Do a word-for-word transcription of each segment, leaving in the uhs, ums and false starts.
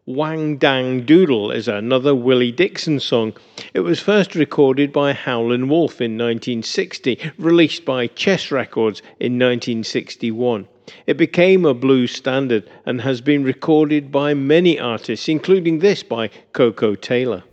Wang Dang Doodle is another Willie Dixon song. It was first recorded by Howlin' Wolf in nineteen sixty, released by Chess Records in nineteen sixty-one. It became a blues standard and has been recorded by many artists, including this by Coco Taylor.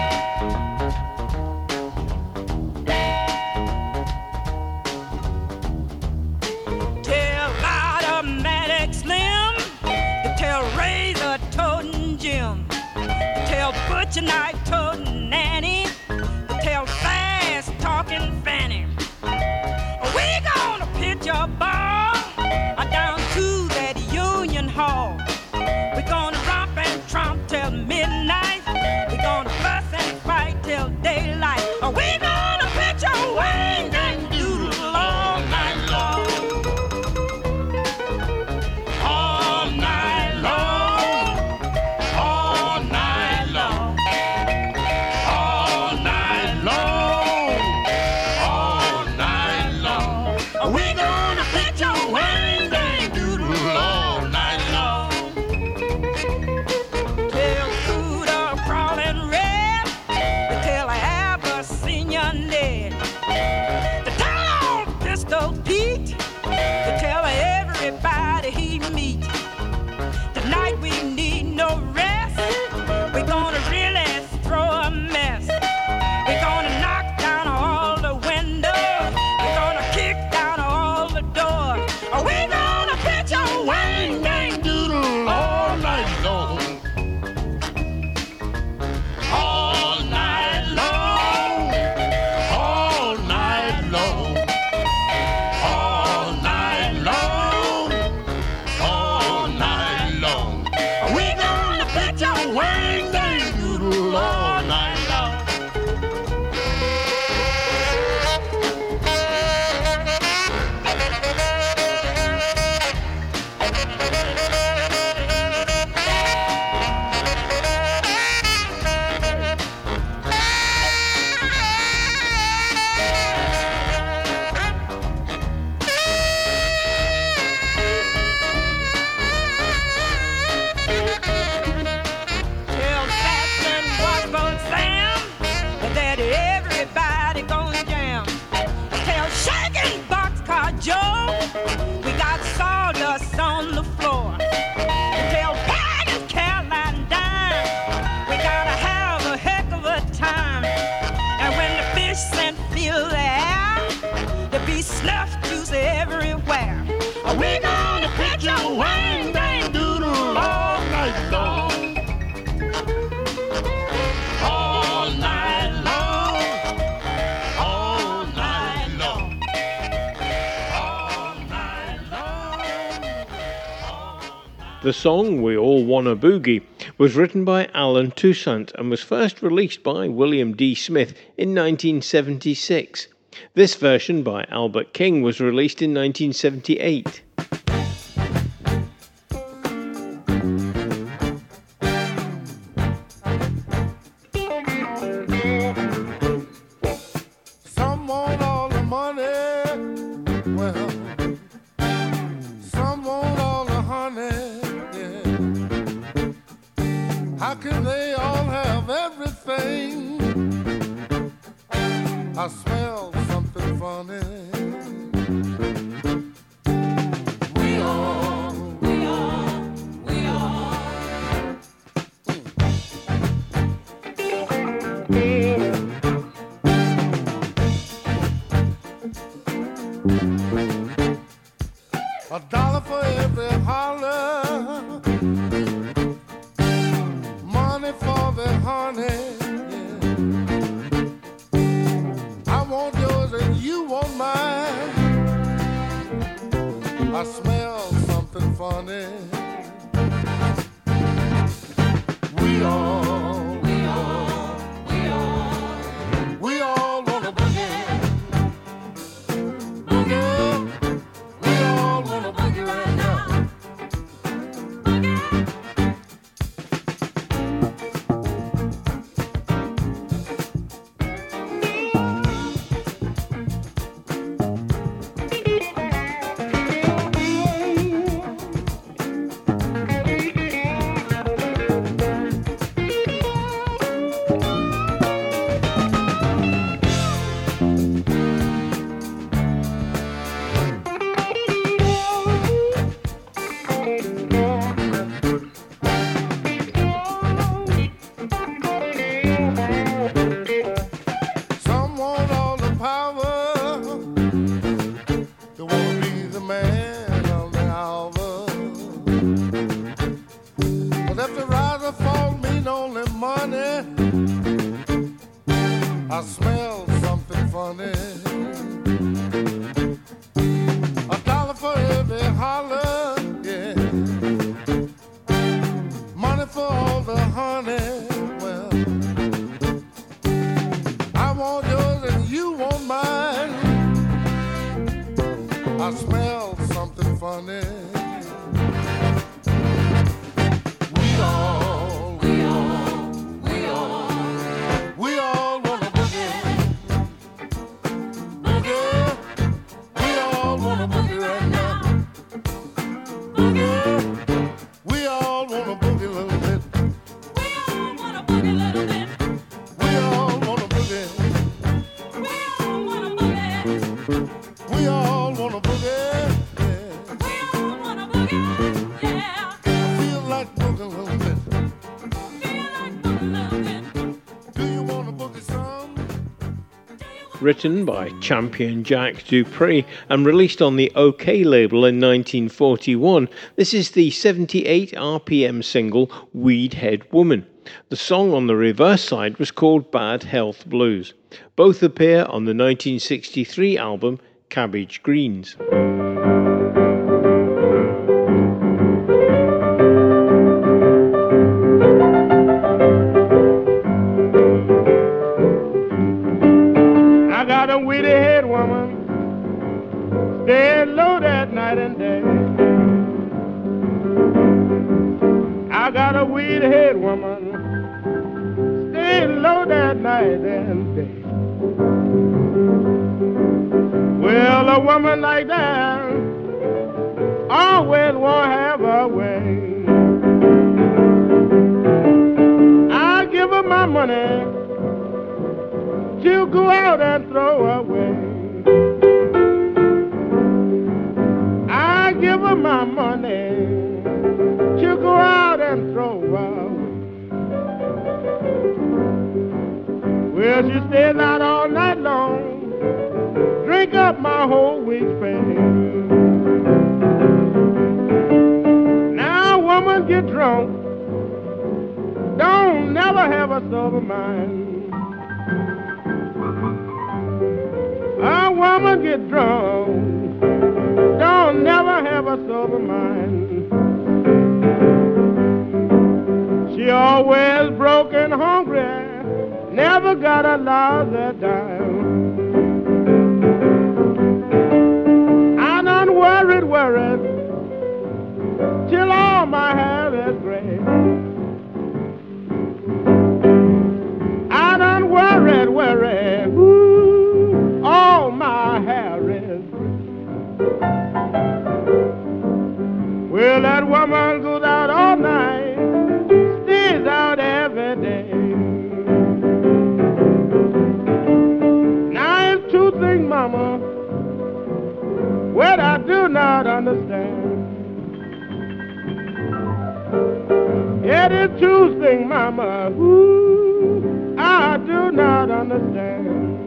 Tonight, toting Nanny, tell fast talking Fanny. We gonna pitch a ball down to that Union Hall. We gonna romp and tromp till midnight. We gonna fuss and fight till daylight. We gonna pitch a wing and doodle all night long. All night long. All night long. The song We All Wanna Boogie was written by Alan Toussaint and was first released by William D. Smith in nineteen seventy-six. This version by Albert King was released in nineteen seventy-eight. I smell something funny. We all, we all, we all. A dollar for every holler, money for the honey. You want mine. rise or fall mean only money. I smell something funny. A dollar for every holler, yeah. Money for all the honey. Well, I want yours and you want mine. I smell something funny. We all, we all, we all, we all wanna boogie. Boogie. We all wanna boogie right now. Boogie. We all wanna boogie a little bit. We all wanna boogie a little bit. We all wanna boogie. We all wanna boogie. We all wanna boogie. Yeah. We all wanna boogie. Yeah. I feel like boogie a little bit. Feel like boogie a little bit. Do you wanna boogie some? Written by Champion Jack Dupree and released on the OK label in nineteen forty-one, this is the seventy-eight R P M single Weedhead Woman. The song on the reverse side was called Bad Health Blues. Both appear on the nineteen sixty-three album Cabbage Greens. I got a weedy head woman, staying low that night and day. I got a weedy head woman, staying low that night and day. Well, a woman like that always won't have her way. I give her my money, she'll go out and throw away. I give her my money, she'll go out and throw away. Well, she stays out all night long, drink up my whole week's pay. Now, woman get drunk, don't never have a sober mind. A woman get drunk, don't never have a sober mind. She always broke and hungry, never got a lousy dime. I done worried, worried, till all my hair is gray. I done worried, worried, ooh, all my hair is gray. Well, that woman goes out all night, stays out every day. Now it's two things, mama, what I do not understand. It is two things, mama, ooh, I do not understand.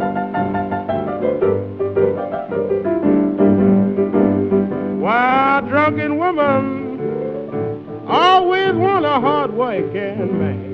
Why a drunken woman always want a hard-working man.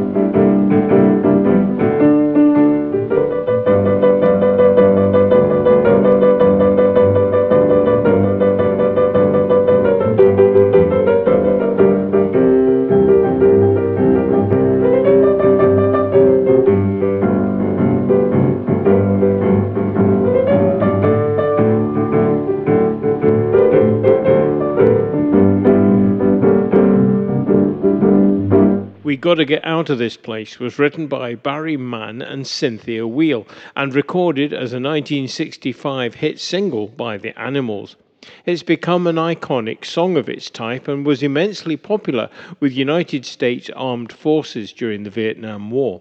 We Gotta Get Out of This Place was written by Barry Mann and Cynthia Weil and recorded as a nineteen sixty-five hit single by The Animals. It's become an iconic song of its type and was immensely popular with United States Armed Forces during the Vietnam War.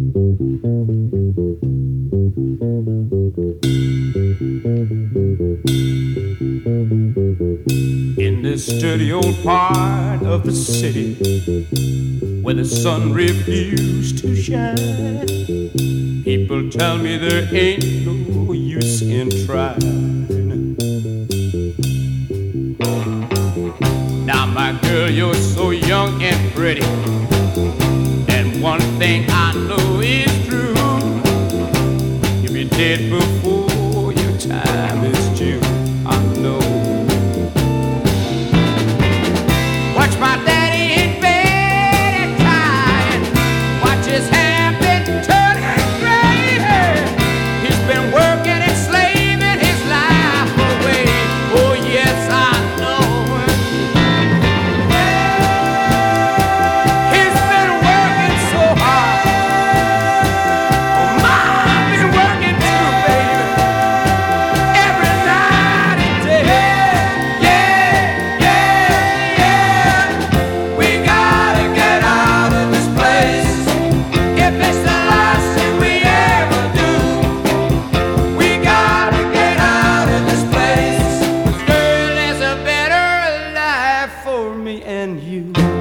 In this dirty old part of the city where the sun refused to shine, people tell me there ain't no use in trying. Now my girl girl, you're so young and pretty. And one thing I know is true. You'll be dead before your time is due. I know. Watch my daddy in bed at night. Watch his hair been turning gray. He's been working and slaving his life away. Oh yes, I know. He's been working so hard. Oh, I've been working too, baby. Every night and day. Yeah, yeah, yeah. We gotta get out of this place. If it's the last thing we ever do, we gotta get out of this place. 'Cause girl, there's a better life for me and you.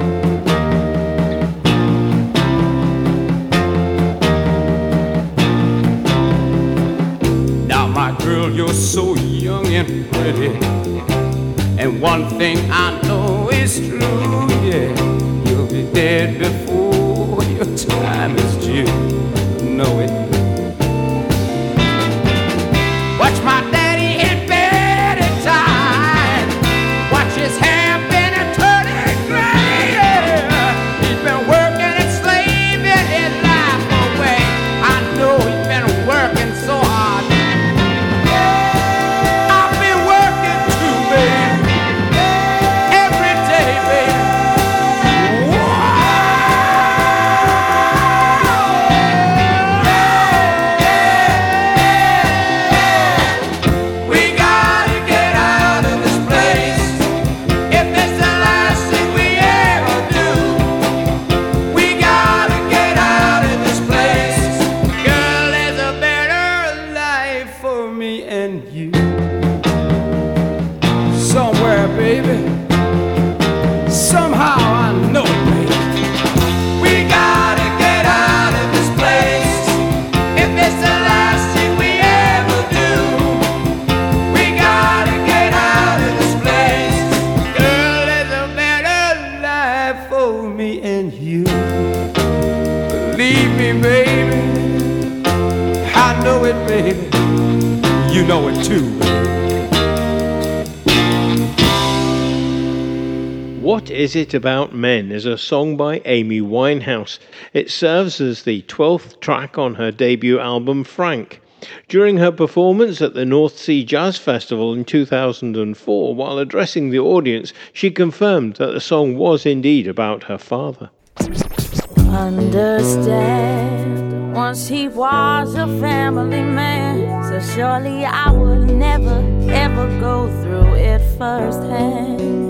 Now, my girl, you're so young and pretty. And one thing I know is true, yeah. You'll be dead before your time is due. Know it. Watch my daddy in bed at time. Watch his hair been a turning gray. He's been working and slaving his life away. I know he's been working so hard. I've been working too, baby. Every day, baby. We gotta get out of this place. If it's the last thing we ever do, we gotta get out of this place. Girl, there's a better life for me and you. Somewhere, baby. Somehow I know it, baby. We gotta get out of this place. If it's the last thing we ever do, we gotta get out of this place. Girl, there's a better life for me and you. Believe me, baby. I know it, baby. You know it too, baby. What Is It About Men is a song by Amy Winehouse. It serves as the twelfth track on her debut album, Frank. During her performance at the North Sea Jazz Festival in two thousand four, while addressing the audience, she confirmed that the song was indeed about her father. Understand, once he was a family man, so surely I would never, ever go through it firsthand.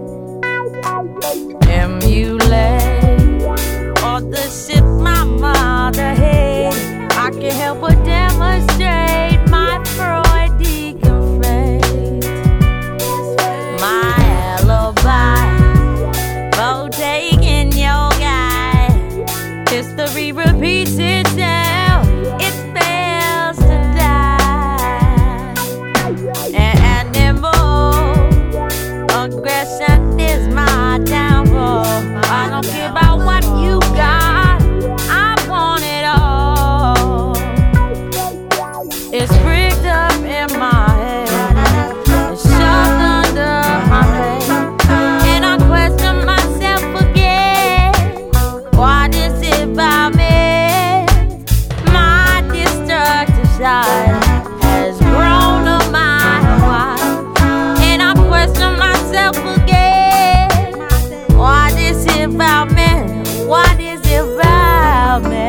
Emulate all the shit my mother had. I can't help but demonstrate my Freudian phrase. My alibi for taking your guy. History repeats itself, it fails to die. And animal aggression is my downfall. I don't care about what you got, I want it all. It's rigged up in my head, it's shoved under my bed, and I question myself again. What is it about me? My destructive side has grown a mile wide, and I question myself again. What is it about me? What is it about me?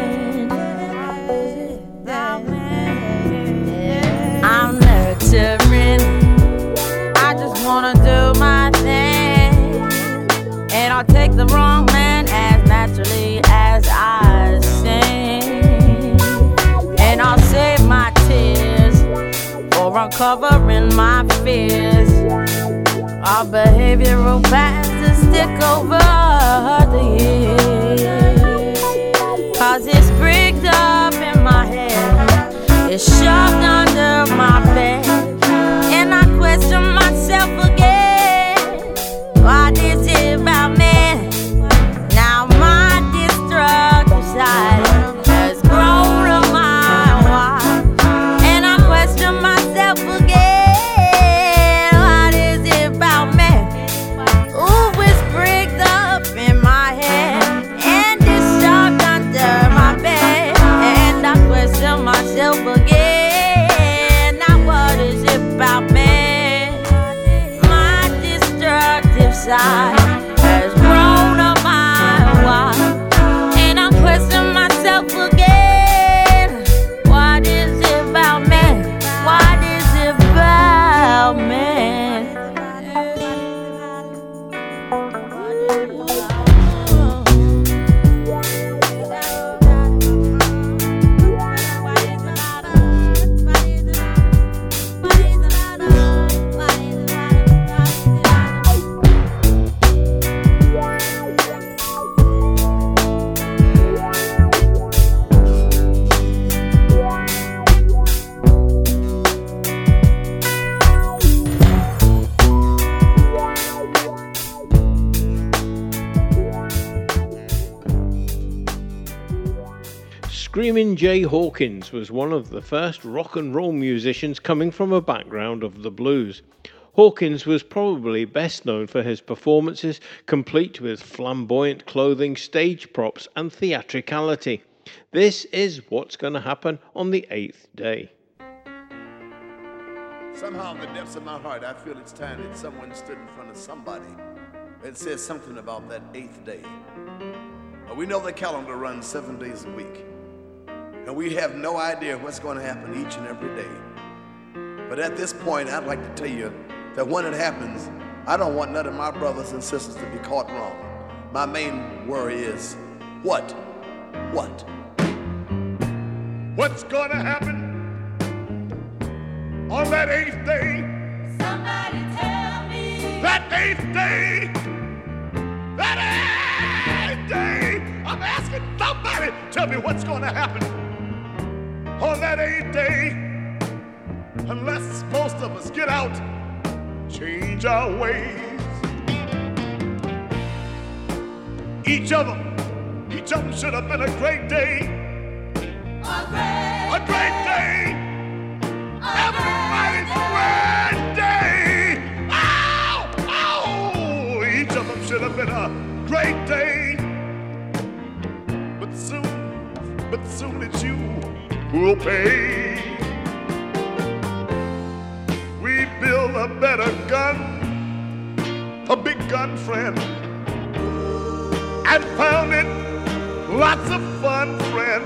I'm nurturing, I just wanna do my thing, and I'll take the wrong man as naturally as I sing, and I'll save my tears for uncovering my fears. Our behavioral patterns stick over the years, 'cause it's bricked up in my head, it's shoved under my bed, and I question myself again. What is it Screamin' Jay Hawkins was one of the first rock and roll musicians coming from a background of the blues. Hawkins was probably best known for his performances, complete with flamboyant clothing, stage props, and theatricality. This is What's Gonna Happen on the Eighth Day. Somehow in the depths of my heart, I feel it's time that someone stood in front of somebody and said something about that eighth day. Uh, We know the calendar runs seven days a week, and we have no idea what's going to happen each and every day. But at this point, I'd like to tell you that when it happens, I don't want none of my brothers and sisters to be caught wrong. My main worry is, what? What? What's gonna happen on that eighth day? Somebody tell me. That eighth day! That eighth day! I'm asking somebody, tell me what's gonna happen on that eighth day. Unless most of us get out, change our ways. Each of them, each of them should have been a great day. A great, A great day! Everybody's great day! Ow! Ow! Each of them should have been a great day. But soon, but soon it's you who'll pay. We build a better gun, a big gun friend, and found it lots of fun, friend.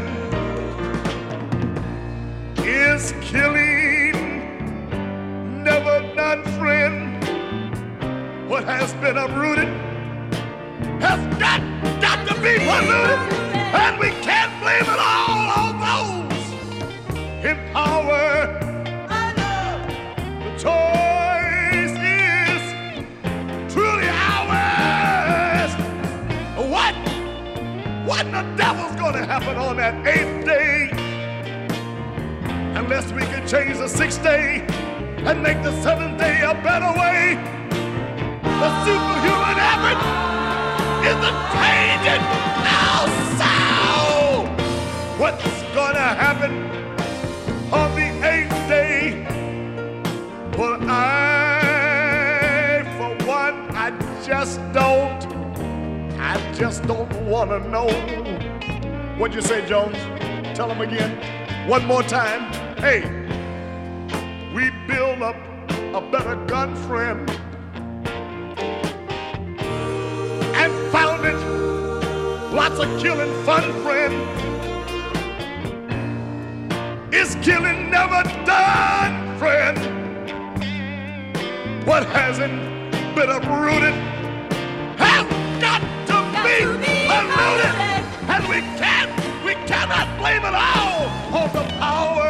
Is killing never done, friend? What has been uprooted has got, got to be polluted, and we can't blame it all on those in power. The choice is truly ours. What? What in the devil's gonna happen on that eighth day? Unless we can change the sixth day and make the seventh day a better way. The superhuman effort is the changing now. So, what's gonna happen on the eighth day? Well, I, for one, I just don't, I just don't wanna know. What'd you say, Jones? Tell him again. One more time. Hey, we build up a better gun, friend, and found it lots of killing fun, friend. Is killing never done, friend? What hasn't been uprooted has got to be polluted, and we can't, we cannot blame it all on the power.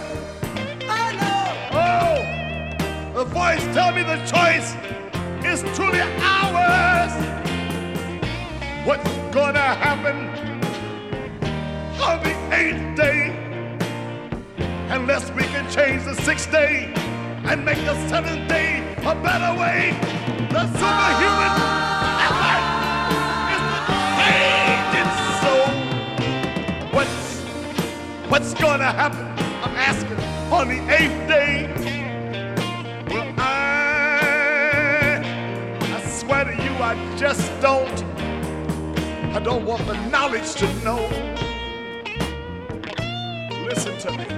The voice tell me the choice is truly ours. What's gonna happen on the eighth day? Unless we can change the sixth day and make the seventh day a better way. The superhuman effort is the changing soul. What's, what's gonna happen? I'm asking on the eighth day. Well, I, I swear to you, I just don't, I don't want the knowledge to know. Listen to me.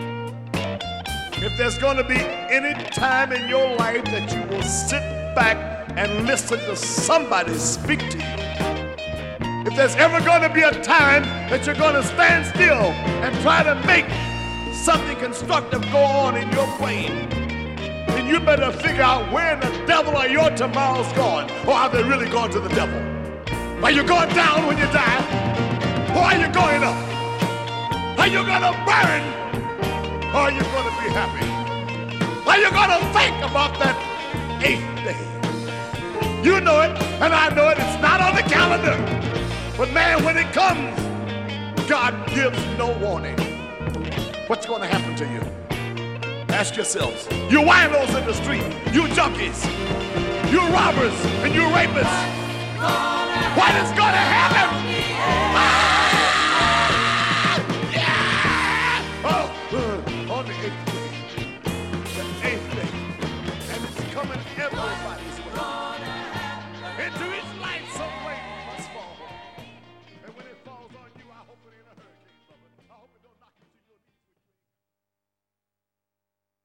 If there's going to be any time in your life that you will sit back and listen to somebody speak to you, if there's ever going to be a time that you're going to stand still and try to make something constructive go on in your brain, then you better figure out where in the devil are your tomorrows going, or are they really going to the devil? Are you going down when you die, or are you going up? Are you going to burn, or are you going to be happy? Are you going to think about that eighth day? You know it, and I know it. It's not on the calendar. But man, when it comes, God gives no warning. What's going to happen to you? Ask yourselves. You winos in the street, you junkies, you robbers, and you rapists. What is going to happen?